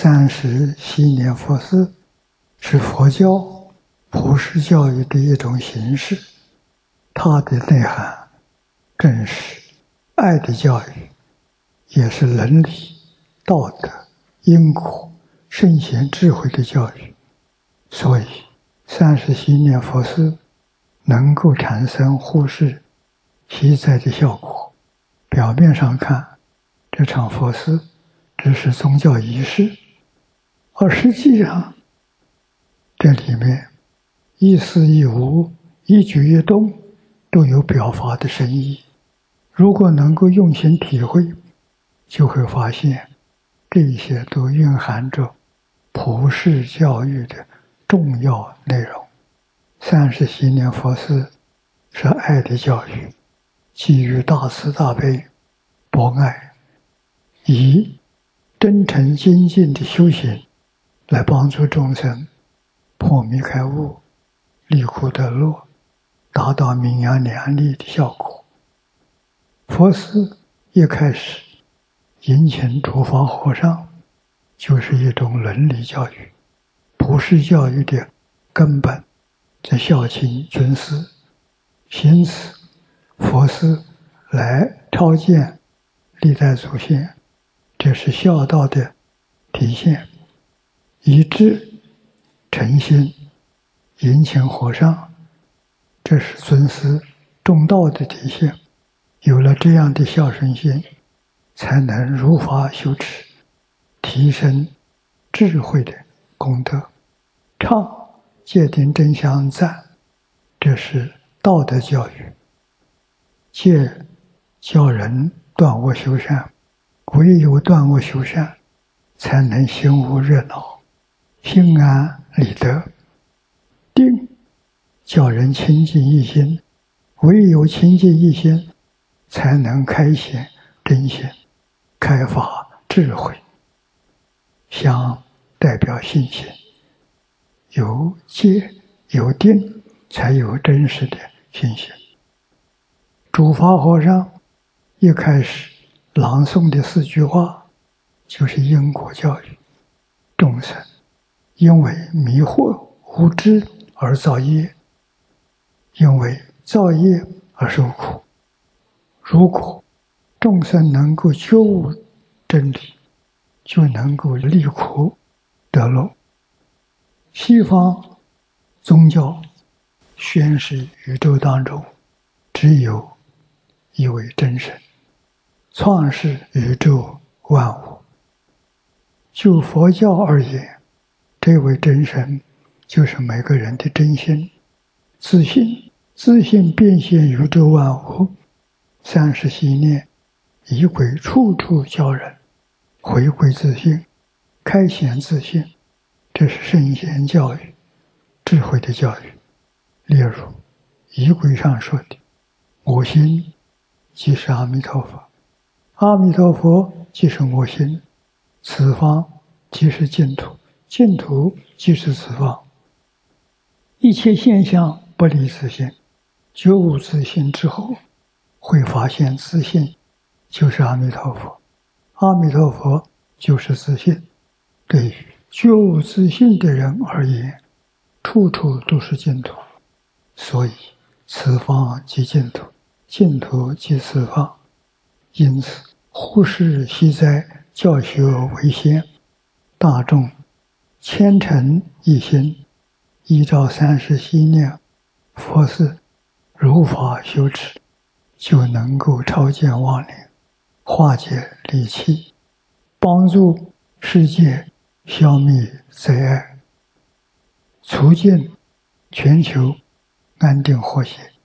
30昔念佛事是佛教普世教育的一种形式，它的内涵正是爱的教育，也是伦理、道德、因果、圣贤智慧的教育。所以30昔念佛事能够产生护世习灾的效果。表面上看，这场佛事只是宗教仪式，而实际上这里面一事一物、一举一动都有表法的深意。如果能够用心体会，就会发现这些都蕴含着普世教育的重要内容。30昔念佛事是爱的教育，基于大慈大悲、博爱，以真诚精进的修行来帮助众生破迷开悟、离苦得乐，达到名扬两利的效果。佛事一开始迎请诸法和尚，就是一种伦理教育，普世教育的根本在孝亲尊师，行此佛事来超荐历代祖先，这是孝道的体现。以至诚心迎请和尚，这是尊师重道的体现。有了这样的孝顺心，才能如法修持，提升智慧的功德。唱戒定真相赞，这是道德教育。戒教人断恶修善，唯有断恶修善，才能心无热恼，心安理得。定教人清净一心，唯有清净一心，才能开显真心，开发智慧。相代表信心，有戒有定，才有真实的信心。诸法和尚一开始朗诵的4句话，就是因果教育。众生因为迷惑无知而造业，因为造业而受苦。如果众生能够觉悟真理，就能够离苦得乐。西方宗教宣示宇宙当中只有一位真神，创世宇宙万物。就佛教而言，这位真神就是每个人的真心、自信，自信变现宇宙万物。30昔念仪轨处处教人回归自信，开显自信，这是圣贤教育、智慧的教育。例如仪轨上说的我心即是阿弥陀佛，阿弥陀佛即是我心，此方即是净土，净土即是此方。一切现象不离自性，觉悟自性之后，会发现自性就是阿弥陀佛，阿弥陀佛就是自性。对于觉悟自性的人而言，处处都是净土，所以此方即净土，净土即此方。因此护世习灾教学为先，大众虔诚一心，依照30昔念佛事如法修持，就能够超见妄念，化解戾气，帮助世界消灭灾害，促进全球安定和谐。